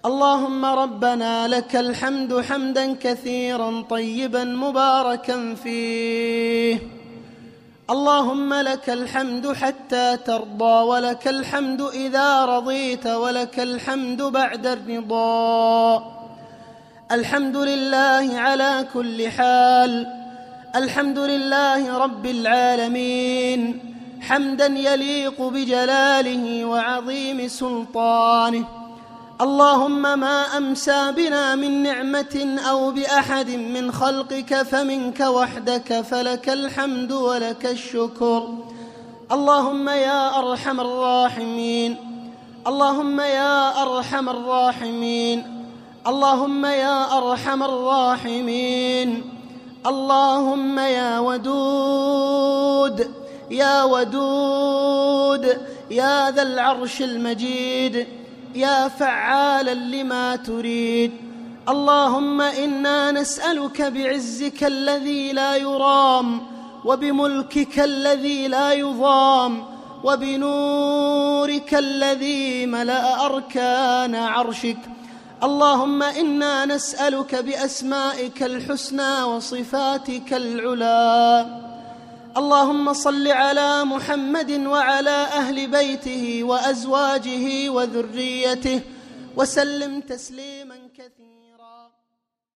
اللهم ربنا لك الحمد حمدا كثيرا طيبا مباركا فيه. اللهم لك الحمد حتى ترضى، ولك الحمد إذا رضيت، ولك الحمد بعد الرضا. الحمد لله على كل حال، الحمد لله رب العالمين، حمدا يليق بجلاله وعظيم سلطانه. اللهم ما أمسى بنا من نعمة أو بأحد من خلقك فمنك وحدك، فلك الحمد ولك الشكر. اللهم يا أرحم الراحمين، اللهم يا أرحم الراحمين، اللهم يا أرحم الراحمين. اللهم يا ودود يا ودود يا ذا العرش المجيد، يا فعالا لما تريد. اللهم إنا نسألك بعزك الذي لا يرام، وبملكك الذي لا يضام، وبنورك الذي ملأ أركان عرشك. اللهم إنا نسألك بأسمائك الحسنى وصفاتك العلى. اللهم صل على محمد وعلى أهل بيته وأزواجه وذريته وسلم تسليما